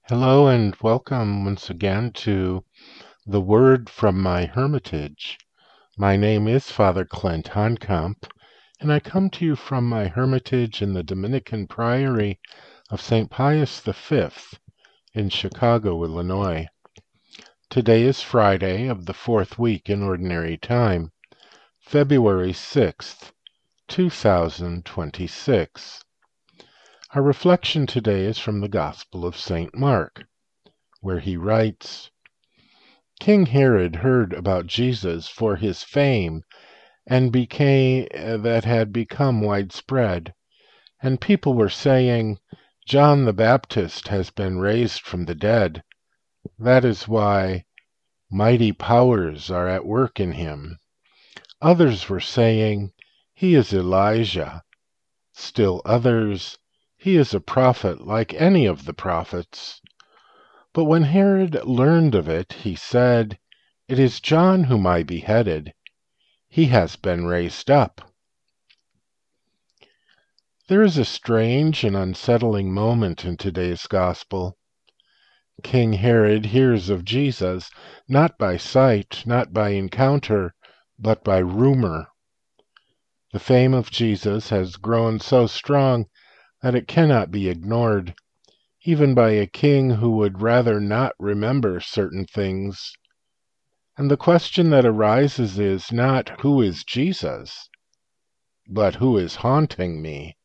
Hello and welcome once again to The Word from My Hermitage. My name is Father Clint Honkamp, and I come to you from my hermitage in the Dominican Priory of St. Pius V in Chicago, Illinois. Today is Friday of the fourth week in Ordinary Time, February 6th, 2026. Our reflection today is from the Gospel of St. Mark, where he writes, King Herod heard about Jesus for his fame and that had become widespread, and people were saying, John the Baptist has been raised from the dead. That is why mighty powers are at work in him. Others were saying, he is Elijah. Still others, he is a prophet like any of the prophets. But when Herod learned of it, he said, It is John whom I beheaded. He has been raised up. There is a strange and unsettling moment in today's gospel. King Herod hears of Jesus, not by sight, not by encounter, but by rumor. The fame of Jesus has grown so strong that it cannot be ignored, even by a king who would rather not remember certain things. And the question that arises is not, who is Jesus, but who is haunting me?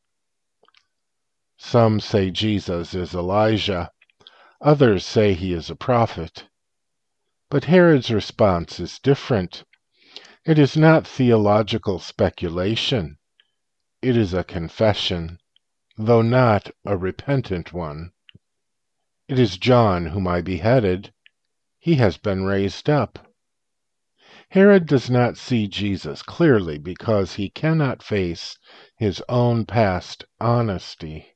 Some say Jesus is Elijah. Others say he is a prophet. But Herod's response is different. It is not theological speculation. It is a confession, though not a repentant one. It is John whom I beheaded. He has been raised up. Herod does not see Jesus clearly because he cannot face his own past honesty.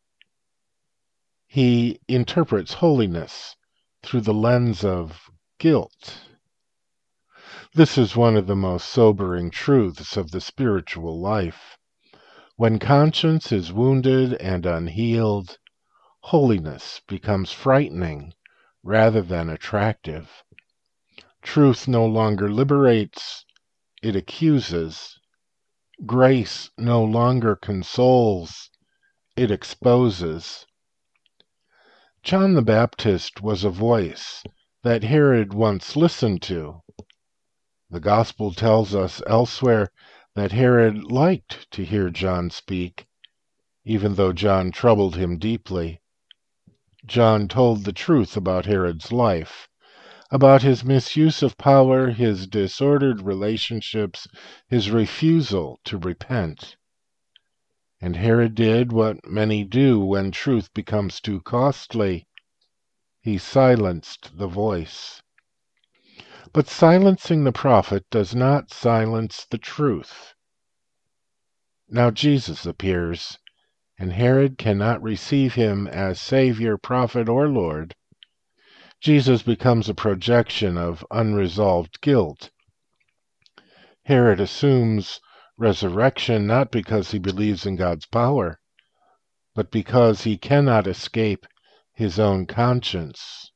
He interprets holiness through the lens of guilt. This is one of the most sobering truths of the spiritual life. When conscience is wounded and unhealed, holiness becomes frightening rather than attractive. Truth no longer liberates, it accuses. Grace no longer consoles, it exposes. John the Baptist was a voice that Herod once listened to. The Gospel tells us elsewhere that Herod liked to hear John speak, even though John troubled him deeply. John told the truth about Herod's life, about his misuse of power, his disordered relationships, his refusal to repent. And Herod did what many do when truth becomes too costly. He silenced the voice. But silencing the prophet does not silence the truth. Now Jesus appears, and Herod cannot receive him as Savior, prophet, or Lord. Jesus becomes a projection of unresolved guilt. Herod assumes resurrection not because he believes in God's power, but because he cannot escape his own conscience.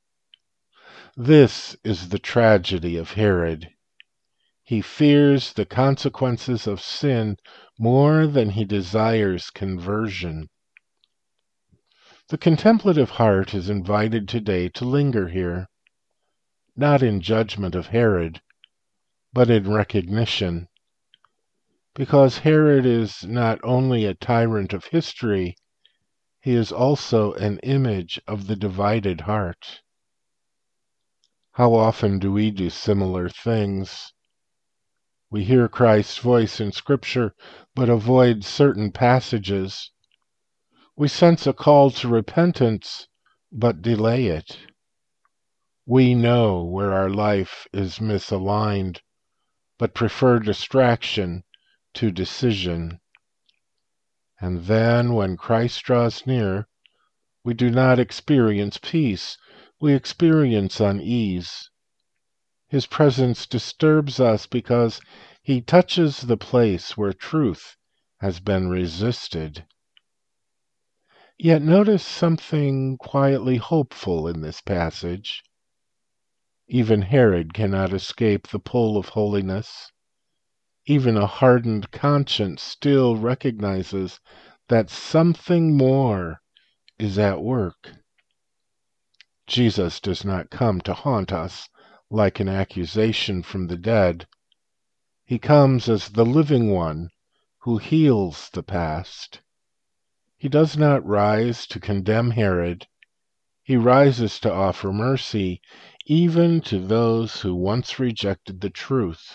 This is the tragedy of Herod. He fears the consequences of sin more than he desires conversion. The contemplative heart is invited today to linger here, not in judgment of Herod, but in recognition, because Herod is not only a tyrant of history, he is also an image of the divided heart. How often do we do similar things? We hear Christ's voice in Scripture, but avoid certain passages. We sense a call to repentance, but delay it. We know where our life is misaligned, but prefer distraction to decision. And then, when Christ draws near, we do not experience peace, we experience unease. His presence disturbs us because he touches the place where truth has been resisted. Yet notice something quietly hopeful in this passage. Even Herod cannot escape the pull of holiness. Even a hardened conscience still recognizes that something more is at work. Jesus does not come to haunt us like an accusation from the dead. He comes as the living one who heals the past. He does not rise to condemn Herod. He rises to offer mercy even to those who once rejected the truth.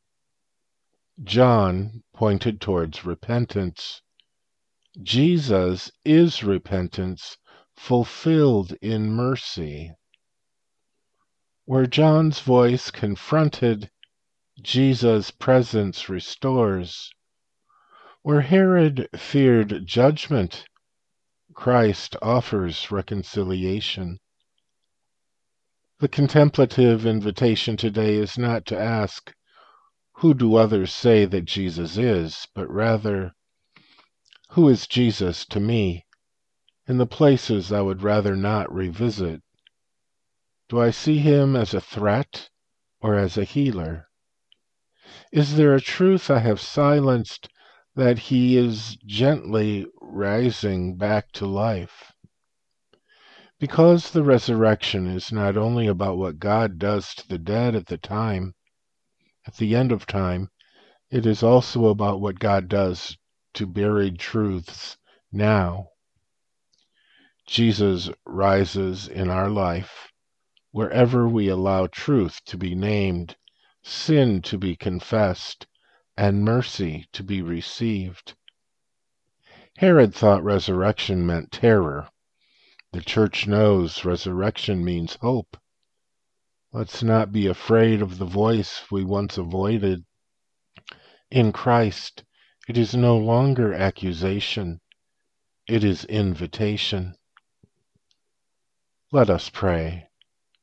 John pointed towards repentance. Jesus is repentance fulfilled in mercy. Where John's voice confronted, Jesus' presence restores. Where Herod feared judgment, Christ offers reconciliation. The contemplative invitation today is not to ask, who do others say that Jesus is, but rather, who is Jesus to me in the places I would rather not revisit? Do I see him as a threat or as a healer? Is there a truth I have silenced that he is gently rising back to life? Because the resurrection is not only about what God does to the dead at the end of time, it is also about what God does to buried truths now. Jesus rises in our life wherever we allow truth to be named, sin to be confessed, and mercy to be received. Herod thought resurrection meant terror. The church knows resurrection means hope. Let's not be afraid of the voice we once avoided. In Christ, it is no longer accusation. It is invitation. Let us pray.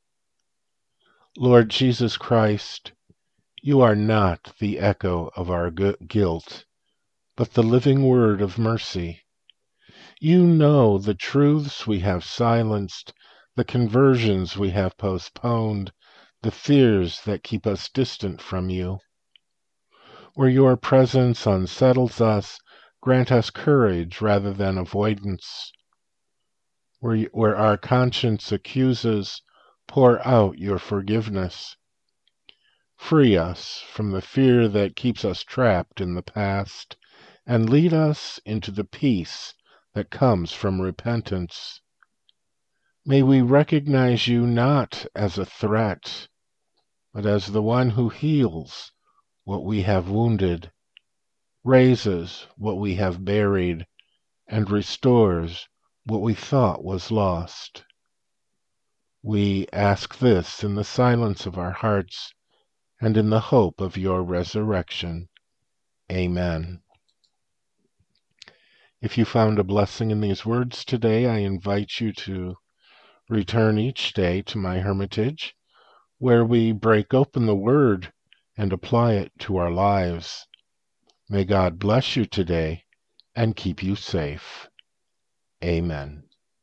Lord Jesus Christ, you are not the echo of our guilt, but the living word of mercy. You know the truths we have silenced, the conversions we have postponed, the fears that keep us distant from you. Where your presence unsettles us, grant us courage rather than avoidance. Where our conscience accuses, pour out your forgiveness. Free us from the fear that keeps us trapped in the past, and lead us into the peace that comes from repentance. May we recognize you not as a threat, but as the one who heals what we have wounded, raises what we have buried, and restores what we thought was lost. We ask this in the silence of our hearts and in the hope of your resurrection. Amen. If you found a blessing in these words today, I invite you to return each day to my hermitage, where we break open the Word and apply it to our lives. May God bless you today and keep you safe. Amen.